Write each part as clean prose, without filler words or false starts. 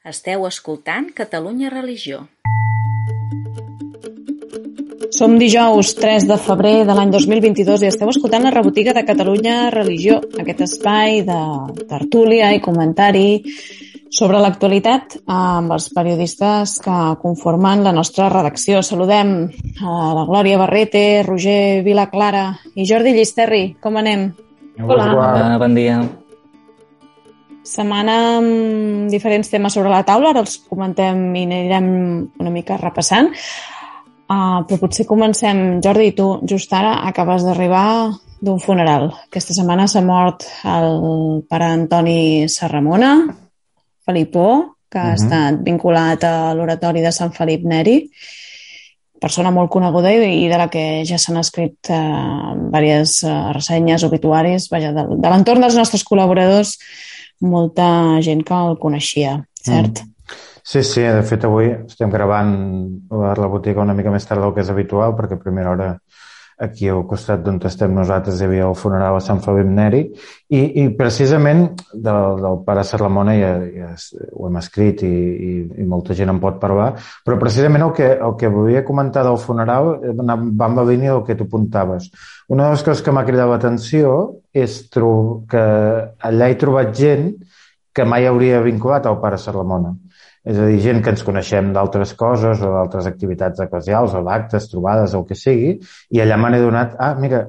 Esteu escoltant Catalunya Religió. Som dijous 3 de febrer de l'any 2022 i esteu escoltant la rebotiga de Catalunya Religió, aquest espai de tertúlia i comentari sobre l'actualitat amb els periodistes que conformen la nostra redacció. Saludem a la Glòria Barrete, Roger Vilaclara i Jordi Llisterri. Com anem? Hola, bon dia. Setmana amb diferents temes sobre la taula, ara els comentem i anirem una mica repassant. Però potser comencem. Jordi, tu just ara acabes d'arribar d'un funeral. Aquesta setmana s'ha mort el pare Antoni Serramona, Felipó, que ha estat vinculat a l'oratori de Sant Felip Neri, persona molt coneguda i de la que ja s'han escrit diverses ressenyes, obituaris, vaja, de l'entorn dels nostres col·laboradors, molta gent que el coneixia, cert? Sí, de fet avui estem gravant la botiga una mica més tard del que és habitual, perquè a primera hora aquí al costat d'on estem nosaltres hi havia el funeral a Sant Felip Neri i precisament del pare Serramona ja ho hem escrit i molta gent en pot parlar, però precisament el que volia comentar del funeral va en la línia del que tu apuntaves. Una de les coses que m'ha cridat l'atenció és que allà he trobat gent que mai hauria vinculat al pare Serramona. És a dir, gent que ens coneixem d'altres coses o d'altres activitats eclesials o d'actes, trobades, el que sigui, i allà m'he adonat, mira,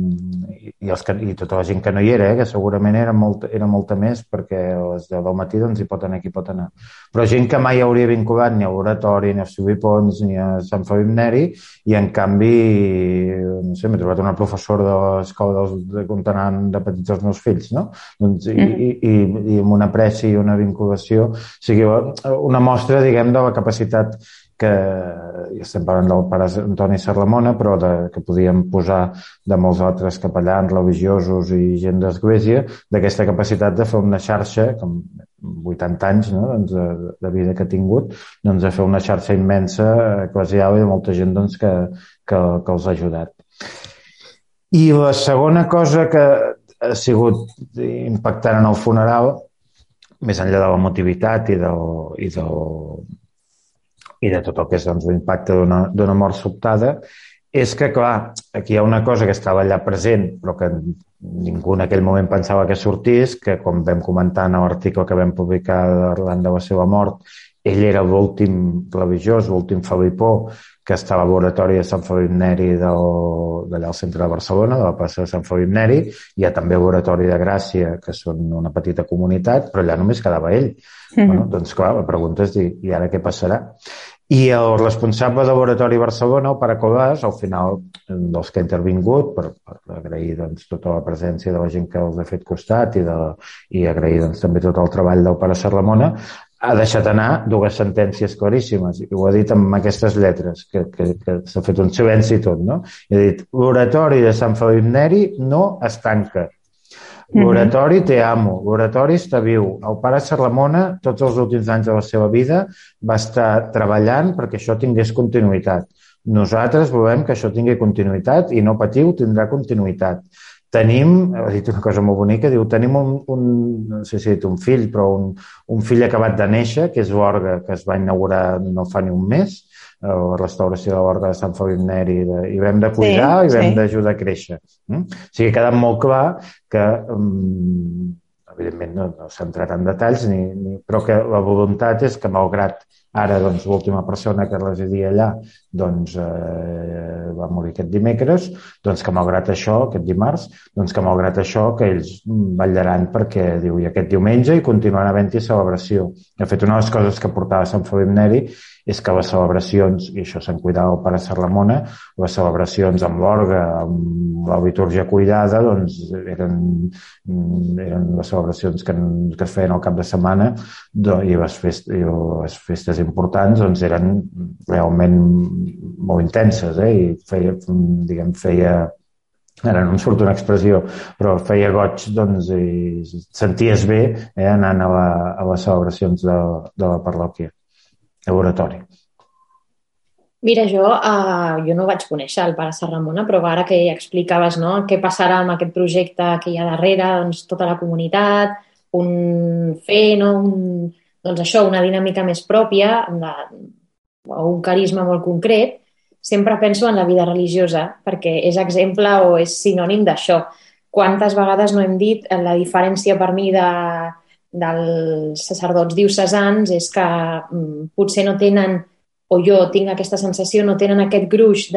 i tota la gent que no hi era, que segurament era molta més, perquè a les 10 del matí doncs hi pot anar qui pot anar. Però gent que mai hauria vinculat ni a l'oratori, ni a Subipons, ni a Sant Felip Neri, i en canvi, no sé, m'he trobat una professora de l'escola on anaven de petits els meus fills, no? Doncs, i amb una pressa i una vinculació, o sigui, una mostra, diguem, de la capacitat que, ja estem parlant del pare Antoni Serramona, però que podíem posar de molts altres capellans religiosos i gent d'església, d'aquesta capacitat de fer una xarxa, com 80 anys, no? Doncs, de vida que ha tingut, doncs, de fer una xarxa immensa eclesial i de molta gent doncs, que els ha ajudat. I la segona cosa que ha sigut impactant en el funeral, més enllà de l'emotivitat i de tot el que és doncs, l'impacte d'una mort sobtada, és que, clar, aquí hi ha una cosa que estava allà present, però que ningú en aquell moment pensava que sortís, que com vam comentar en l'article que vam publicar arran de la seva mort, ell era l'últim religiós, l'últim Felipó, que estava a l'oratori de Sant Felip Neri d'allà al centre de Barcelona, de la plaça de Sant Felip Neri. Hi ha també l'oratori de Gràcia, que són una petita comunitat, però allà només quedava ell. Bueno, doncs clar, la pregunta és dir, i ara què passarà? I el responsable de l'oratori Barcelona, el pare Colàs, al final dels que ha intervingut, per agrair doncs, tota la presència de la gent que els ha fet costat i agrair doncs, també tot el treball del pare Serramona, ha deixat anar dues sentències claríssimes, i ho ha dit amb aquestes lletres, que s'ha fet un silenci i tot, no? I ha dit, l'oratori de Sant Felip Neri no es tanca. L'oratori te amo, l'oratori està viu. El pare Serramona, tots els últims anys de la seva vida, va estar treballant perquè això tingués continuïtat. Nosaltres volem que això tingui continuïtat i no patiu, tindrà continuïtat. Tenim, ha dit una cosa molt bonica, diu, tenim no sé si ha dit un fill, però un fill acabat de néixer, que és l'orgue que es va inaugurar no fa ni un mes, la restauració de l'orgue de Sant Felip Neri, i l'hem de cuidar i l'hem d'ajudar a créixer. O sigui, ha quedat molt clar que, evidentment, no s'ha entrat en detalls, però que la voluntat és que, malgrat ara, doncs, l'última persona que residia allà doncs, va morir aquest dimecres, doncs que malgrat això, aquest dimarts, doncs que malgrat això, que ells vetllaran perquè, diu, i aquest diumenge hi continuarà havent-hi celebració. De fet, una de les coses que portava Sant Felip Neri és que les celebracions, i això se'n cuidava el pare Serramona, les celebracions amb l'orgue, amb la litúrgia cuidada, doncs eren les celebracions que es feien al cap de setmana i les festes importants doncs eren realment molt intenses, i feia ara no em surt una expressió, però feia goig, doncs, i senties bé anant a les celebracions de la parròquia, a l'oratori. Mira, jo no vaig conèixer el pare Serramona, però ara que explicaves, no, què passarà amb aquest projecte que hi ha darrere, doncs tota la comunitat, doncs això, una dinàmica més pròpia o un carisma molt concret, sempre penso en la vida religiosa perquè és exemple o és sinònim d'això. Quantes vegades no hem dit la diferència per mi dels sacerdots diocesans és que potser no tenen, o jo tinc aquesta sensació, no tenen aquest gruix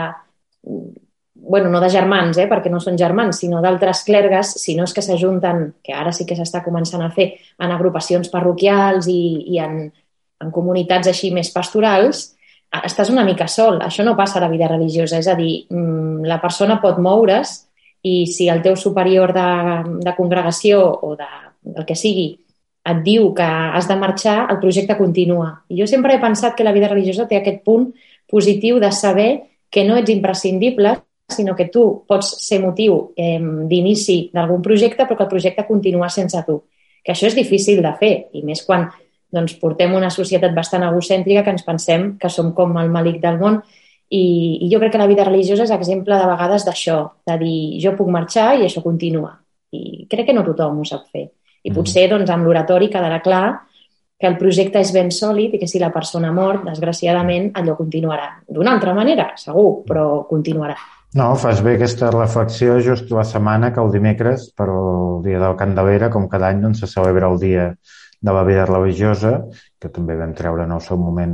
no de germans, perquè no són germans, sinó d'altres clergues, si no és que s'ajunten, que ara sí que s'està començant a fer, en agrupacions parroquials i en comunitats així més pastorals, estàs una mica sol. Això no passa a la vida religiosa, és a dir, la persona pot moure's i si el teu superior de congregació o del que sigui et diu que has de marxar, el projecte continua. I jo sempre he pensat que la vida religiosa té aquest punt positiu de saber que no ets imprescindible, sinó que tu pots ser motiu d'inici d'algun projecte, però que el projecte continua sense tu. Que això és difícil de fer, i més quan portem una societat bastant egocèntrica que ens pensem que som com el malic del món, i jo crec que la vida religiosa és exemple de vegades d'això, de dir jo puc marxar i això continua. I crec que no tothom ho sap fer. I potser amb l'oratori quedarà clar que el projecte és ben sòlid i que si la persona mor, desgraciadament, allò continuarà. D'una altra manera, segur, però continuarà. No, fas bé aquesta reflexió just la setmana que el dimecres, per el dia del Candelera, com cada any, se celebra el dia de la vida religiosa, que també vam treure en el seu moment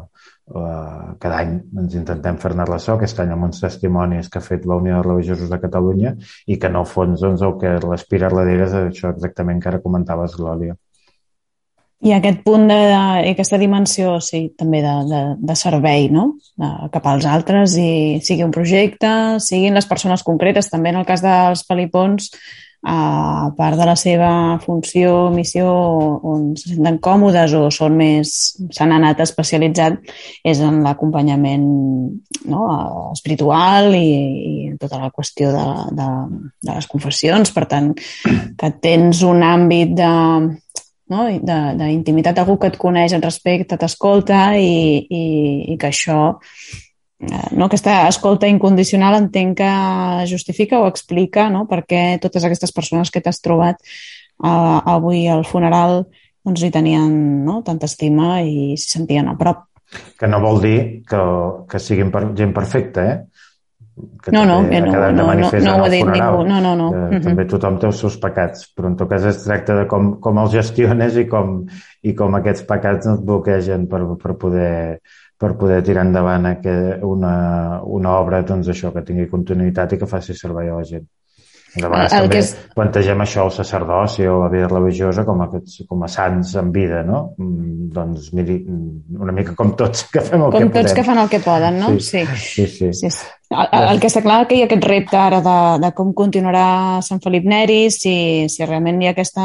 cada any ens intentem fer-ne ressò, aquest any amb uns testimonis que ha fet la Unió de Religiosos de Catalunya i que en el fons el que l'aspira darrere és això exactament que ara comentaves, Glòria. I aquest punt i aquesta dimensió, sí, també de servei, no? Cap als altres, i sigui un projecte, siguin les persones concretes, també en el cas dels Felipons, a part de la seva funció, missió, on se senten còmodes o s'han anat especialitzant, és en l'acompanyament espiritual i tota la qüestió de les confessions. Per tant, que tens un àmbit d'intimitat, algú que et coneix, et respecta, t'escolta i que això, aquesta escolta incondicional entenc que justifica o explica per què totes aquestes persones que t'has trobat avui al funeral hi tenien tanta estima i s'hi sentien a prop. Que no vol dir que siguin gent perfecta, que no ho ha dit ningú. No. També tothom té els seus pecats, però en tot cas es tracta de com els gestiones i com aquests pecats no et bloquegen per poder tirar endavant una obra, això, que tingui continuïtat i que faci servei a la gent. De vegades també plantegem això al sacerdoci o a la vida religiosa com a sants en vida, no? Doncs miri, una mica com tots que fem el que podem. Com tots que fan el que poden, no? Sí. El que està clar que hi ha aquest repte ara de com continuarà Sant Felip Neri, si realment hi ha aquesta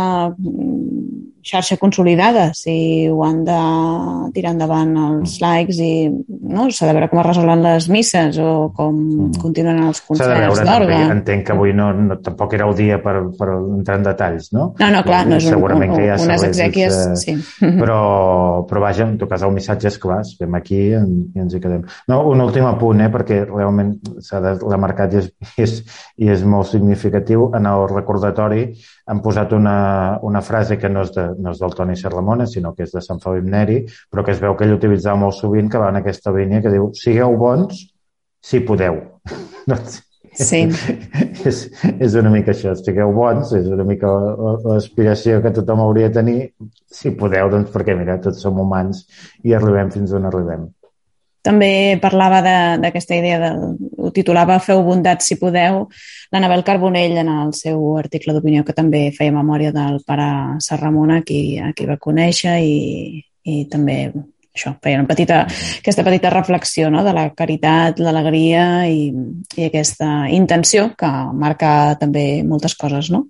xarxa consolidada, si ho han de tirar endavant els laics i s'ha de veure com es resolen les misses o com continuen els concerts d'orgue. Entenc que avui tampoc era el dia per entrar en detalls, no? No, clar, no és unes exèquies, sí. Però vaja, en tot cas el missatge és clar, estem aquí i ens hi quedem. No, un últim apunt, perquè realment s'ha remarcat i és molt significatiu. En el recordatori han posat una frase que no és del Toni Serramona, sinó que és de Sant Felip Neri, però que es veu que ell utilitzava molt sovint, que va en aquesta línia que diu: sigueu bons si podeu. Sí. És una mica això, sigueu bons, és una mica l'aspiració que tothom hauria de tenir, si podeu, doncs perquè mira, tots som humans i arribem fins on arribem. També parlava d'aquesta idea, ho titulava Feu bondat si podeu, l'Anabel Carbonell en el seu article d'opinió, que també feia memòria del pare Serramona, a qui va conèixer, i també això, feia aquesta petita reflexió de la caritat, l'alegria i aquesta intenció que marca també moltes coses, no?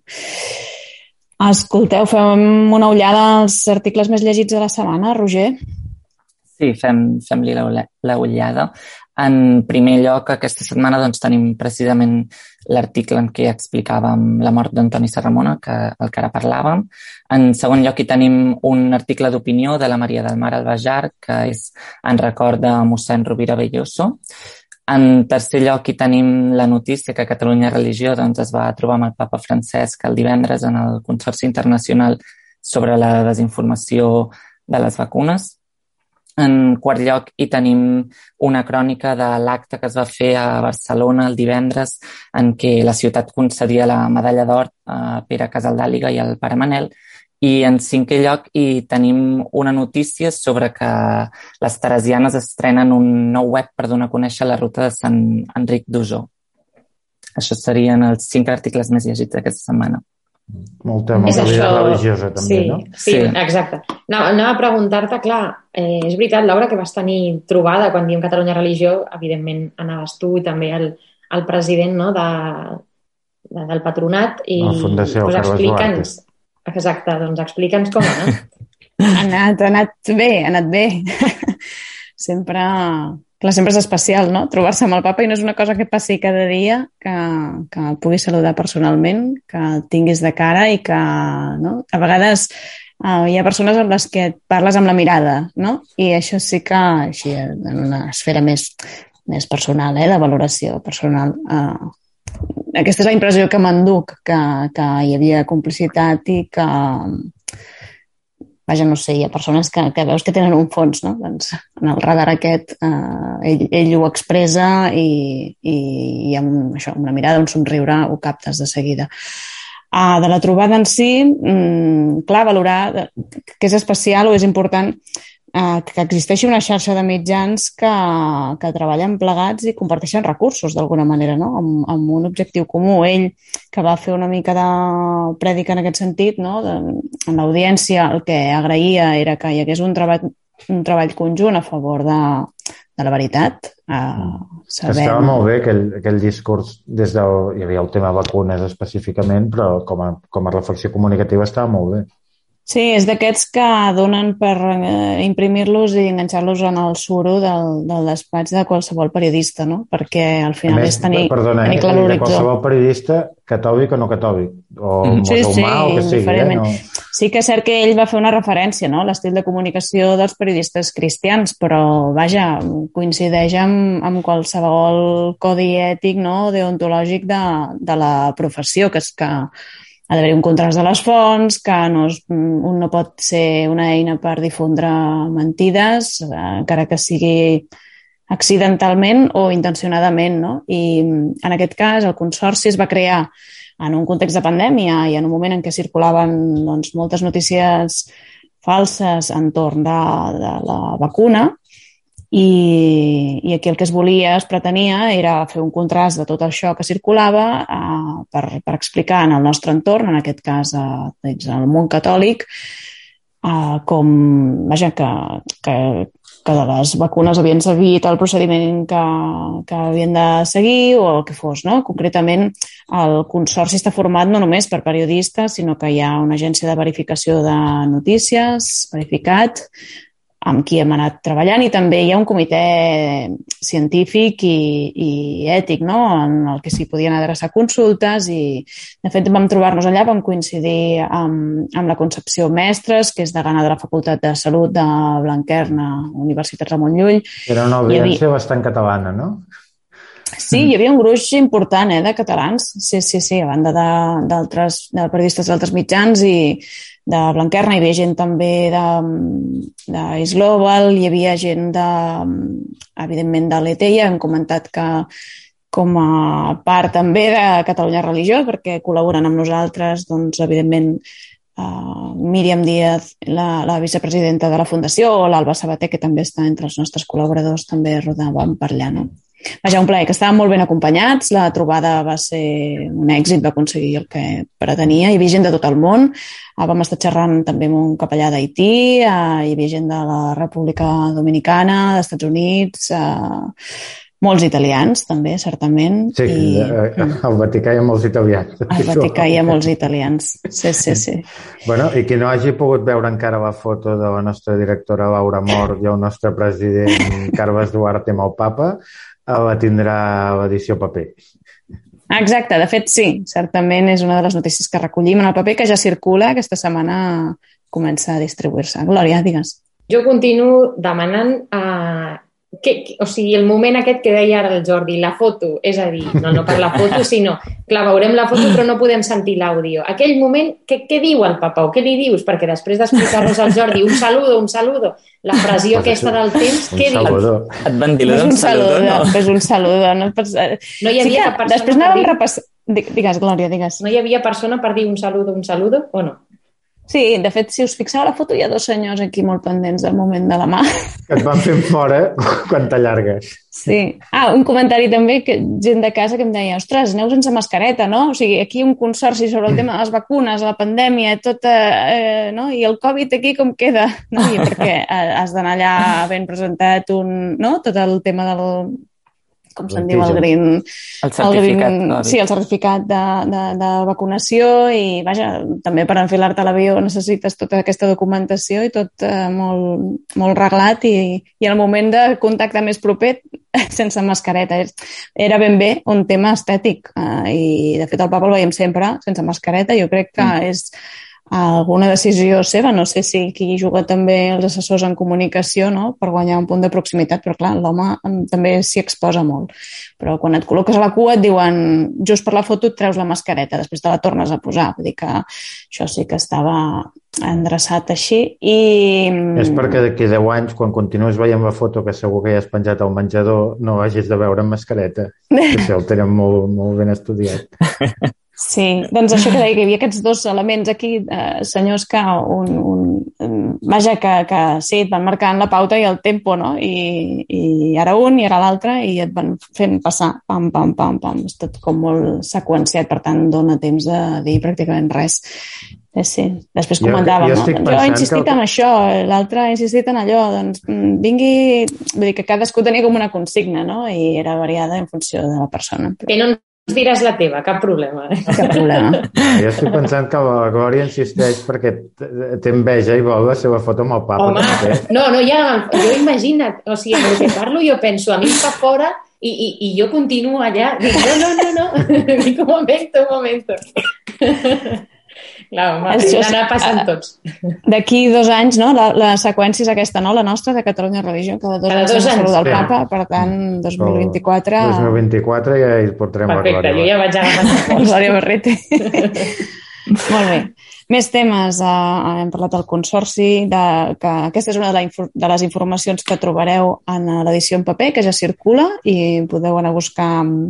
Escolteu, fem una ullada als articles més llegits de la setmana, Roger? Sí, fem-li la ullada. En primer lloc, aquesta setmana tenim precisament l'article en què explicàvem la mort d'Antoni Serramona, el que ara parlàvem. En segon lloc, hi tenim un article d'opinió de la Maria del Mar Albajar, que és en record de mossèn Rovira Belloso. En tercer lloc, hi tenim la notícia que Catalunya Religió es va trobar amb el papa Francesc el divendres en el Consorci Internacional sobre la desinformació de les vacunes. En quart lloc, hi tenim una crònica de l'acte que es va fer a Barcelona el divendres en què la ciutat concedia la medalla d'or a Pere Casaldàliga i al pare Manel. I en cinquè lloc hi tenim una notícia sobre que les teresianes estrenen un nou web per donar a conèixer la ruta de Sant Enric d'Osor. Això serien els 5 articles més llegits d'aquesta setmana. Molta vida religiosa, també, sí, no? Sí, exacte. Anava a preguntar-te, clar, és veritat, Laura, que vas tenir trobada quan diem Catalunya Religió, evidentment anaves tu i també el president, no, del patronat. I la Fundació Carles Duarte. Exacte, doncs explica'ns com ha anat. Ha anat bé. Sempre és especial, no? Trobar-se amb el papa, i no és una cosa que passi cada dia, que el puguis saludar personalment, que el tinguis de cara i que, no? A vegades hi ha persones amb les que et parles amb la mirada, no? I això sí que, així, en una esfera més personal, de valoració personal. Aquesta és la impressió que m'enduc, que hi havia complicitat i que... Vaja, no sé, hi ha persones que veus que tenen un fons, no? Doncs en el radar aquest ell ho expressa i amb una mirada, un somriure, ho captes de seguida. De la trobada en si, clar, valorar que és especial o és important que existeixi una xarxa de mitjans que treballen plegats i comparteixen recursos d'alguna manera, no? Amb un objectiu comú. Ell, que va fer una mica de prèdica en aquest sentit, no? En l'audiència, el que agraïa era que hi hagués un treball conjunt a favor de la veritat. Estava molt bé aquell discurs, hi havia el tema vacunes específicament, però com a reflexió comunicativa estava molt bé. Sí, és d'aquests que donen per imprimir-los i enganxar-los en el suro del despatx de qualsevol periodista, no? Perquè al final és tenir clar l'horitzó. Qualsevol periodista, catòlic o no catòlic, o musulmà o que sigui. No? Sí que és cert que ell va fer una referència, no? L'estil de comunicació dels periodistes cristians, però, vaja, coincideix amb qualsevol codi ètic, no? Deontològic de la professió, que és que ha d'haver un contrast de les fonts, que un no pot ser una eina per difondre mentides, encara que sigui accidentalment o intencionadament, no? I en aquest cas el Consorci es va crear en un context de pandèmia i en un moment en què circulaven moltes notícies falses entorn de la vacuna, i aquí el que es pretenia era fer un contrast de tot això que circulava per explicar en el nostre entorn, en aquest cas el món catòlic, com, vaja, que de les vacunes havien seguit el procediment que havien de seguir o el que fos, no? Concretament, el Consorci està format no només per periodistes, sinó que hi ha una agència de verificació de notícies, Verificat, amb qui hem anat treballant, i també hi ha un comitè científic i ètic, no? En el que s'hi podien adreçar consultes, i de fet vam trobar-nos allà, vam coincidir amb la Concepció Mestres, que és degana de la Facultat de Salut de Blanquerna, Universitat Ramon Llull. Era una audiència bastant catalana, no? Sí, hi havia un gruix important de catalans, sí, a banda de periodistes d'altres mitjans i de Blanquerna. Hi havia gent també d'Is Global, hi havia gent evidentment de l'ET, i hem comentat que com a part també de Catalunya Religió, perquè col·laboren amb nosaltres, doncs evidentment Míriam Díaz, la vicepresidenta de la Fundació, o l'Alba Sabater, que també està entre els nostres col·laboradors, també rodàvem per allà, no? Vaja, un plaer, que estàvem molt ben acompanyats, la trobada va ser un èxit, va aconseguir el que pretenia, hi havia gent de tot el món, vam estar xerrant també amb un capellà d'Haití, hi havia gent de la República Dominicana, dels Estats Units, molts italians també, certament. Sí, al Vaticà hi ha molts italians. Al Vaticà hi ha molts italians, sí. Bueno, i qui no hagi pogut veure encara la foto de la nostra directora Laura Mor i el nostre president Carles Duarte amb el papa, la tindrà l'edició paper. Exacte, de fet sí, certament és una de les notícies que recollim en el paper, que ja circula, aquesta setmana comença a distribuir-se. Glòria, digues. Jo continuo demanant o sigui, el moment aquest que deia ara el Jordi, la foto, és a dir, no per la foto, sinó, clar, veurem la foto però no podem sentir l'àudio. Aquell moment, què diu el papa o què li dius? Perquè després d'explicar-nos al Jordi un saludo, la pressió aquesta del temps, què dius? Et van dir un saludo, no? És un saludo. No hi havia cap persona després anàvem repassant... Digues, Glòria, digues. No hi havia persona per dir un saludo o no? Sí, de fet, si us fixeu a la foto, hi ha 2 senyors aquí molt pendents del moment de la mà. Que et van fent fora quan t'allargues. Sí. Un comentari també, que gent de casa que em deia, ostres, aneu sense mascareta, no? O sigui, aquí un consorci sobre el tema de les vacunes, la pandèmia, no? I el Covid aquí com queda? No? I perquè has d'anar allà ben presentat tot el tema del... com se'n diu, el green... El certificat. Sí, el certificat de vacunació i, vaja, també per enfilar-te a l'avió necessites tota aquesta documentació i tot molt, molt reglat i el moment de contacte més proper sense mascareta. Era ben bé un tema estètic i, de fet, el papa el veiem sempre sense mascareta. Jo crec que és alguna decisió seva, no sé si aquí juga també els assessors en comunicació, no?, per guanyar un punt de proximitat, però clar, l'home també s'hi exposa molt. Però quan et col·loques a la cua et diuen, just per la foto et treus la mascareta, després te la tornes a posar, vull dir que això sí que estava endreçat així i... És perquè d'aquí 10 anys, quan continues veient la foto que segur que ja has penjat al menjador, no hagis de veure amb mascareta, que això el tenen molt, molt ben estudiat. Sí, doncs això que deia, que hi havia aquests 2 elements aquí, senyors que vaja, que sí, et van marcant la pauta i el tempo, no? I ara un i ara l'altre i et van fent passar, pam, pam, pam, pam. És tot com molt seqüenciat, per tant, dona temps de dir pràcticament res. Sí. Després comentàvem, no? Jo he insistit en això, l'altre ha insistit en allò, doncs vingui... Vull dir que cadascú tenia com una consigna, no? I era variada en funció de la persona. Que no ens diràs la teva, cap problema. Cap problema. Jo estic pensant que la Glòria insisteix perquè té enveja i vol la seva foto amb el papa. Home, no, jo imagina't, o sigui, amb el que parlo jo penso, a mi em fa fora i jo continuo allà, dic, no, dic, un momento. Clar, home, hem d'anar passant tots. D'aquí 2 anys, no? La seqüència és aquesta, no? La nostra, de Catalunya Religió, cada 2 anys s'ha saludat el Papa, per tant, 2024... 2024 ja hi portarem la Glòria. Perfecte, jo ja vaig agafar. Glòria Barrete. Molt bé. Més temes. Hem parlat del Consorci, que aquesta és una de les informacions que trobareu en l'edició en paper, que ja circula i podeu anar a buscar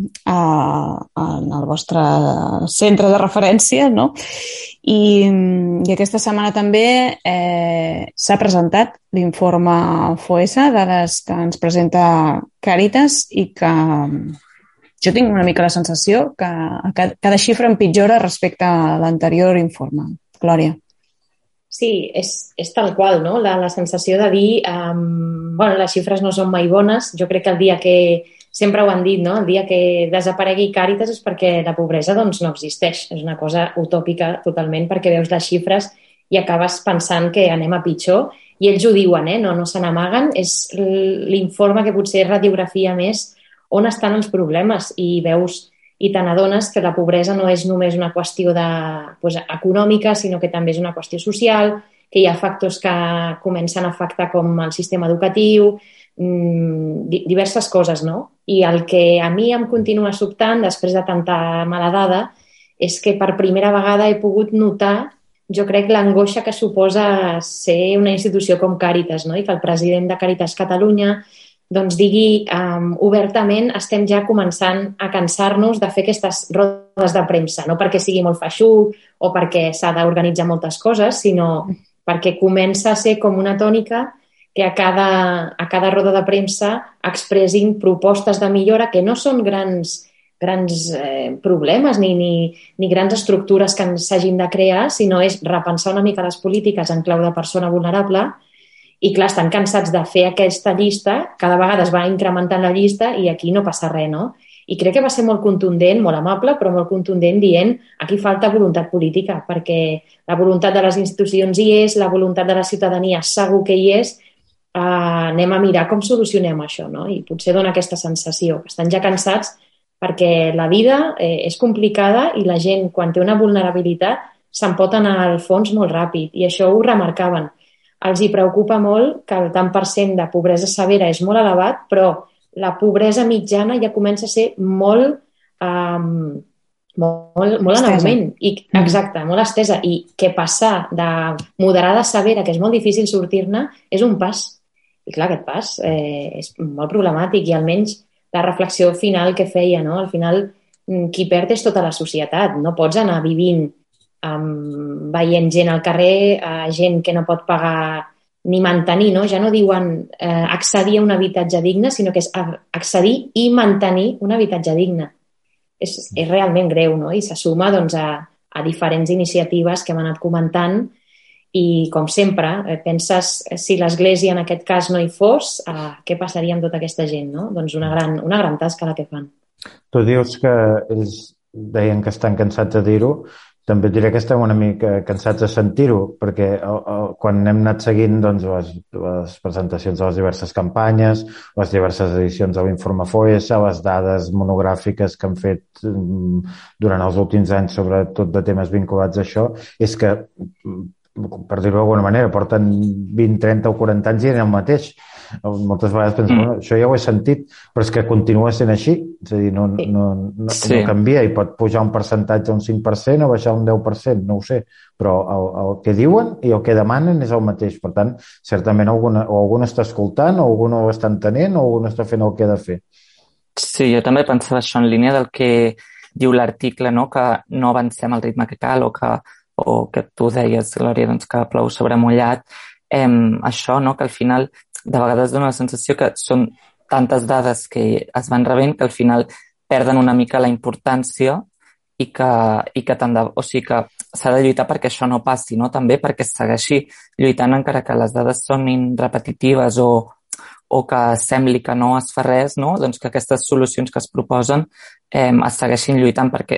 en el vostre centre de referència, no? I aquesta setmana també s'ha presentat l'informe FOESA, dades que ens presenta Càritas i que jo tinc una mica la sensació que cada xifra empitjora respecte a l'anterior informe. Glòria. Sí, és tal qual, no? La sensació de dir, les xifres no són mai bones. Jo crec que el dia que, sempre ho han dit, no? El dia que desaparegui Càritas és perquè la pobresa doncs, no existeix. És una cosa utòpica totalment perquè veus les xifres i acabes pensant que anem a pitjor. I ells ho diuen, no se n'amaguen. És l'informe que potser és radiografia més on estan els problemes i veus i te n'adones que la pobresa no és només una qüestió econòmica, sinó que també és una qüestió social, que hi ha factors que comencen a afectar com el sistema educatiu, diverses coses, no? I el que a mi em continua sobtant, després de tanta mala dada, és que per primera vegada he pogut notar, jo crec, l'angoixa que suposa ser una institució com Càritas, no? I que el president de Càritas Catalunya doncs digui obertament estem ja començant a cansar-nos de fer aquestes rodes de premsa, no perquè sigui molt feixuc o perquè s'ha d'organitzar moltes coses, sinó perquè comença a ser com una tònica que a cada roda de premsa expressin propostes de millora que no són grans problemes ni grans estructures que s'hagin de crear, sinó és repensar una mica les polítiques en clau de persona vulnerable. I clar, estan cansats de fer aquesta llista, cada vegada es va incrementant la llista i aquí no passa res, no? I crec que va ser molt contundent, molt amable, però molt contundent dient aquí falta voluntat política, perquè la voluntat de les institucions hi és, la voluntat de la ciutadania segur que hi és, anem a mirar com solucionem això, no? I potser dona aquesta sensació, que estan ja cansats perquè la vida és complicada i la gent, quan té una vulnerabilitat, se'n pot anar al fons molt ràpid i això ho remarcaven. els hi preocupa molt que el tant per cent de pobresa severa és molt elevat, però la pobresa mitjana ja comença a ser molt en augment. Exacte, molt estesa. I que passar de moderada a severa, que és molt difícil sortir-ne, és un pas. I clar, aquest pas és molt problemàtic i almenys la reflexió final que feia, no? Al final, qui perd és tota la societat. No pots anar vivint veient gent al carrer, gent que no pot pagar ni mantenir, no? Ja no diuen accedir a un habitatge digne, sinó que és accedir i mantenir un habitatge digne. És realment greu, no? I se suma doncs, a diferents iniciatives que hem anat comentant i, com sempre, penses si l'Església en aquest cas no hi fos, què passaria amb tota aquesta gent, no? Doncs una gran tasca la que fan. Tu dius que ells deien que estan cansats de dir-ho. També et diré que estem una mica cansats de sentir-ho, perquè quan hem anat seguint doncs, les presentacions de les diverses campanyes, les diverses edicions de l'Informe FOESA, les dades monogràfiques que han fet durant els últims anys, sobretot de temes vinculats a això, és que, per dir-ho d'alguna manera, porten 20, 30 o 40 anys i en el mateix. Moltes vegades penso, això ja ho he sentit, però és que continua sent així, és a dir, no canvia i pot pujar un percentatge un 5% o baixar un 10%, no ho sé, però el que diuen i el que demanen és el mateix. Per tant, certament algú està escoltant, o algú no ho està entenent, o algú no està fent el que ha de fer. Sí, jo també pensava això en línia del que diu l'article, no? Que no avancem al ritme que cal o que tu deies, Glòria, doncs que plou sobre mullat. Això, no? Que al final de vegades dona la sensació que són tantes dades que es van rebent que al final perden una mica la importància i que s'ha de lluitar perquè això no passi, no? També perquè es segueixi lluitant encara que les dades són repetitives o que sembli que no es fa res, no? Doncs que aquestes solucions que es proposen es segueixin lluitant perquè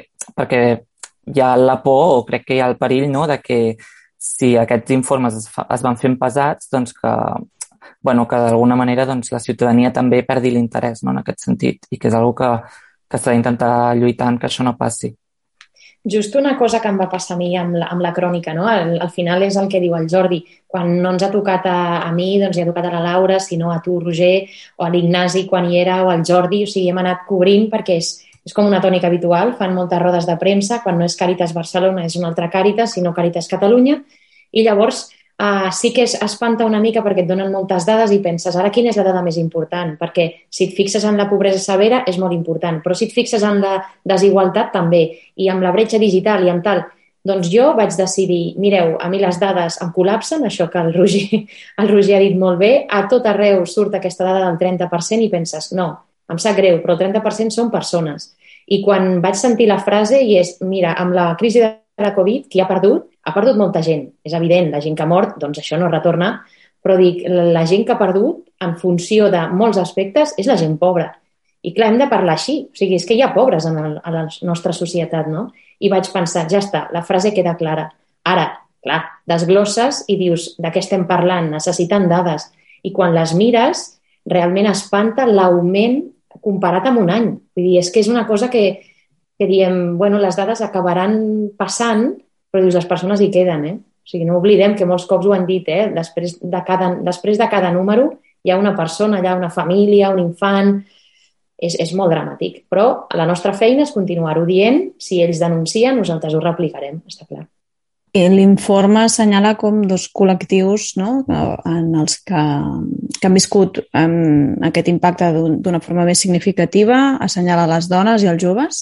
hi ha la por o crec que hi ha el perill, no? De que si aquests informes es van fent pesats, doncs que d'alguna manera doncs, la ciutadania també perdi l'interès, no? En aquest sentit, i que és una que s'ha d'intentar lluitar en que això no passi. Just una cosa que em va passar a mi amb la crònica, no? Al final és el que diu el Jordi. Quan no ens ha tocat a mi, doncs hi ha tocat a la Laura, si no a tu, Roger, o a l'Ignasi quan hi era, o al Jordi, o sigui, hem anat cobrint perquè és com una tònica habitual, fan moltes rodes de premsa, quan no és Càritas Barcelona és una altra Càritas, sinó Càritas Catalunya, i llavors sí que espanta una mica perquè et donen moltes dades i penses, ara quina és la dada més important? Perquè si et fixes en la pobresa severa és molt important, però si et fixes en la desigualtat també, i amb la bretxa digital i amb tal, doncs jo vaig decidir, mireu, a mi les dades em col·lapsen, això que el Roger ha dit molt bé, a tot arreu surt aquesta dada del 30% i penses, no, em sap greu, però el 30% són persones. I quan vaig sentir la frase i és, mira, amb la crisi de la Covid, qui ha perdut molta gent. És evident, la gent que ha mort, doncs això no retorna, però dic, la gent que ha perdut, en funció de molts aspectes, és la gent pobra. I clar, hem de parlar així. O sigui, és que hi ha pobres a la nostra societat, no? I vaig pensar, ja està, la frase queda clara. Ara, clar, desglosses i dius, de què estem parlant? Necessiten dades. I quan les mires, realment espanta l'augment comparat amb un any. Vull dir, és que és una cosa que diem, bueno, les dades acabaran passant, però dius, les persones hi queden, O sigui, no oblidem que molts cops ho han dit, després de cada número hi ha una persona, hi ha una família, un infant. És molt dramàtic. Però la nostra feina és continuar-ho dient. Si ells denuncien, nosaltres ho replicarem, està clar. L'informe assenyala com dos col·lectius, no?, en els que han viscut aquest impacte d'una forma més significativa. Assenyala les dones i els joves.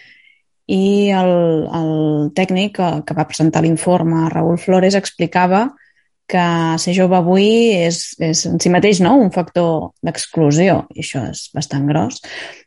I el tècnic que va presentar l'informe, Raül Flores, explicava que ser jove avui és en si mateix, no?, un factor d'exclusió, i això és bastant gros.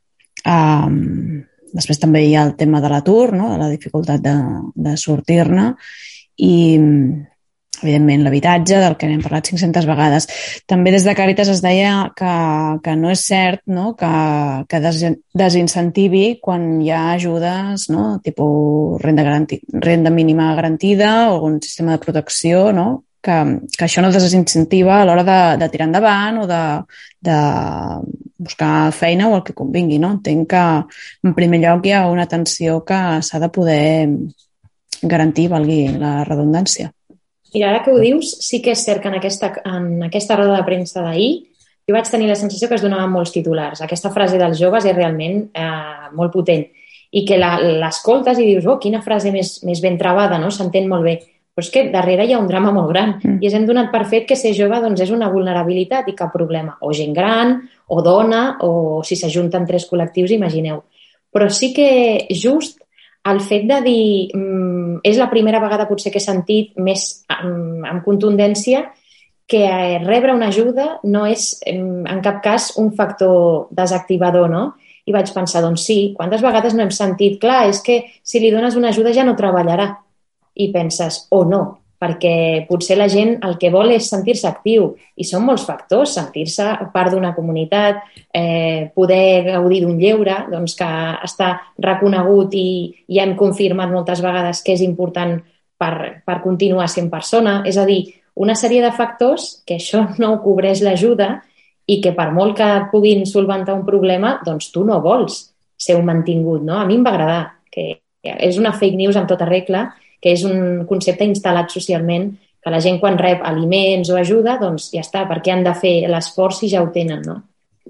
Després també hi ha el tema de l'atur, no?, de la dificultat de sortir-ne, i evidentment l'habitatge, del que n'hem parlat 500 vegades. També des de Càritas es deia que no és cert, no?, que desincentivi quan hi ha ajudes, no?, tipus renda mínima garantida o algun sistema de protecció, no?, que això no desincentiva a l'hora de tirar endavant o de buscar feina o el que convingui, no? Entenc que en primer lloc hi ha una atenció que s'ha de poder garantir, valgui la redundància. Mira, ara que ho dius, sí que és cert que en aquesta roda de premsa d'ahir jo vaig tenir la sensació que es donaven molts titulars. Aquesta frase dels joves és realment molt potent i que l'escoltes i dius, quina frase més ben travada, no? S'entén molt bé. Però és que darrere hi ha un drama molt gran i ens hem donat per fet que ser jove doncs, és una vulnerabilitat i cap problema. O gent gran, o dona, o si s'ajunten 3 col·lectius, imagineu. Però sí que just el fet de dir és la primera vegada potser que he sentit més amb contundència que rebre una ajuda no és en cap cas un factor desactivador, no? I vaig pensar, doncs sí, quantes vegades no hem sentit, clar, és que si li dones una ajuda ja no treballarà. I penses, no, perquè potser la gent el que vol és sentir-se actiu i són molts factors, sentir-se part d'una comunitat, poder gaudir d'un lleure doncs que està reconegut i hem confirmat moltes vegades que és important per continuar sent persona, és a dir, una sèrie de factors que això no ho cobreix l'ajuda i que per molt que et puguin solventar un problema, doncs tu no vols ser un mantingut, no? A mi em va agradar, que és una fake news en tota regla, que és un concepte instal·lat socialment, que la gent quan rep aliments o ajuda, doncs ja està, perquè han de fer l'esforç si ja ho tenen, no?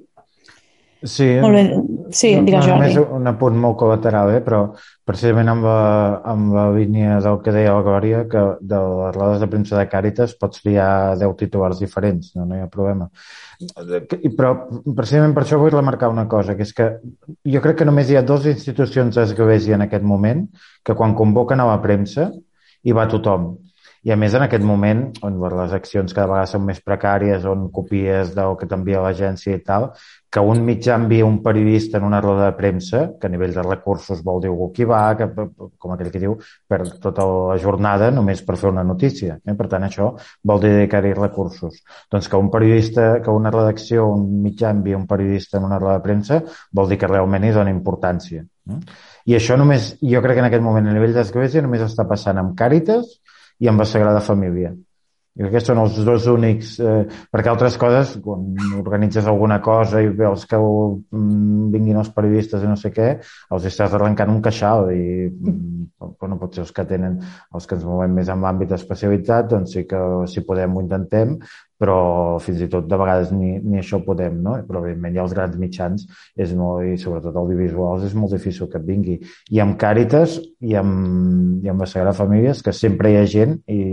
Sí, molt bé. Sí, digues, Jordi. Només un apunt molt col·lateral, però precisament amb la línia del que deia la Glòria, que de les rodes de premsa de Càritas pots triar 10 titulars diferents, no hi ha problema. Però precisament per això vull remarcar una cosa, que és que jo crec que només hi ha 2 institucions d'església en aquest moment que quan convoquen a la premsa hi va tothom. I a més en aquest moment, on les accions cada vegada són més precàries, on copies del que t'envia l'agència i tal, que un mitjà envia un periodista en una roda de premsa, que a nivell de recursos vol dir algú qui va, que, com aquell que diu, per tota la jornada només per fer una notícia. Per tant, això vol dir dedicar-hi recursos. Doncs que un periodista, que una redacció, un mitjà envia un periodista en una roda de premsa, vol dir que realment hi dona importància. I això només, jo crec que en aquest moment a nivell d'església només està passant amb Càritas i amb la Sagrada Família. Jo crec que són els 2 únics, perquè altres coses, quan organitzes alguna cosa i veus que vinguin els periodistes i no sé què, els estàs arrencant un queixal i no pot ser els que tenen, els que ens movem més en l'àmbit especialitzat, doncs sí que si podem ho intentem, però fins i tot de vegades ni això podem, no? Però evidentment hi ha els grans mitjans i sobretot audiovisuals és molt difícil que et vingui. I amb Càritas i amb la Sagrada Família que sempre hi ha gent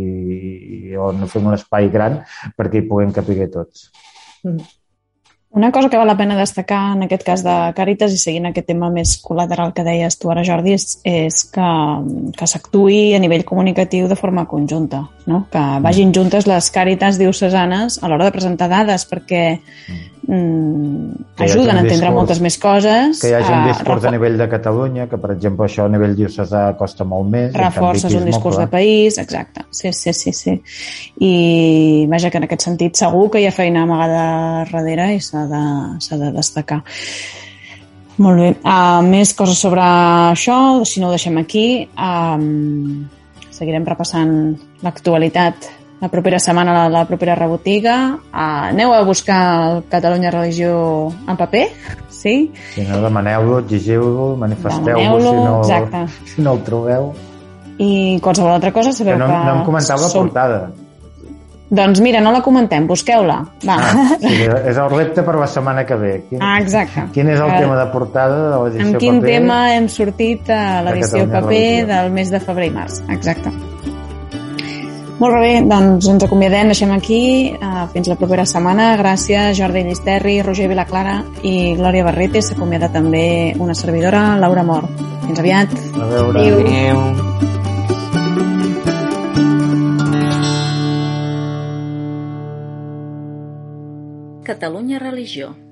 i on fem un espai gran perquè hi puguem capiguer tots. Una cosa que val la pena destacar en aquest cas de Càritas i seguint aquest tema més col·lateral que deies tu ara, Jordi, és que s'actuï a nivell comunicatiu de forma conjunta, no? Que vagin juntes les Càritas diocesanes a l'hora de presentar dades perquè ajuden a entendre moltes més coses. Que hi hagi un discurs a nivell de Catalunya, que per exemple això a nivell diocesà costa molt més. Reforces un discurs de país, exacte. Sí. I vaja, que en aquest sentit segur que hi ha feina amagada darrere i s'ha de destacar. Molt bé. Més coses sobre això, si no ho deixem aquí. Seguirem repassant l'actualitat la propera setmana, la propera rebotiga. Aneu a buscar el Catalunya Religió en paper, sí? Si no, demaneu-lo, exigiu-lo, manifesteu-lo si no el trobeu. I qualsevol altra cosa sabeu que... No em comentau la portada. Doncs mira, no la comentem, busqueu-la. Sí, és el repte per la setmana que ve. Exacte. Quin és el tema de portada de l'edició paper? Amb quin tema hem sortit a l'edició paper del mes de febrer i març. Exacte. Molt bé, doncs ens acomiadem, deixem aquí. Fins la propera setmana. Gràcies, Jordi Llisterri, Roger Vilaclara i Glòria Barrete. S'acomiada també una servidora, Laura Mor. Fins aviat. A veure. Adéu. Catalunya Religió.